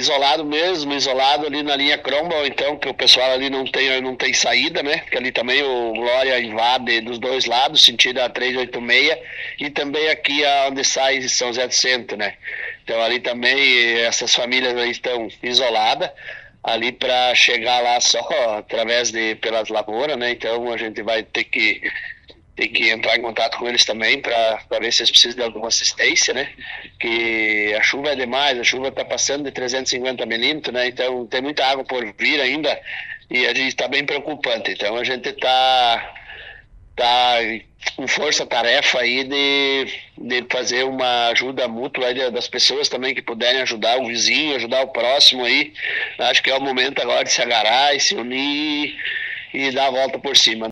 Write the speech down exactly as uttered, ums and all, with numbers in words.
isolado mesmo, isolado ali na linha Cromwell, então, que o pessoal ali não tem, não tem saída, né? Que ali também o Glória invade dos dois lados, sentido a trezentos e oitenta e seis, e também aqui onde sai São José do Centro, né? Então ali também essas famílias aí estão isoladas, ali para chegar lá só através de pelas lavouras, né? Então a gente vai ter que tem que entrar em contato com eles também para ver se eles precisam de alguma assistência, né? Que a chuva é demais, a chuva está passando de trezentos e cinquenta milímetros, né? Então tem muita água por vir ainda e a gente está bem preocupante. Então a gente está tá com força-tarefa aí de, de fazer uma ajuda mútua aí das pessoas também que puderem ajudar o vizinho, ajudar o próximo aí. Acho que é o momento agora de se agarrar e se unir e dar a volta por cima.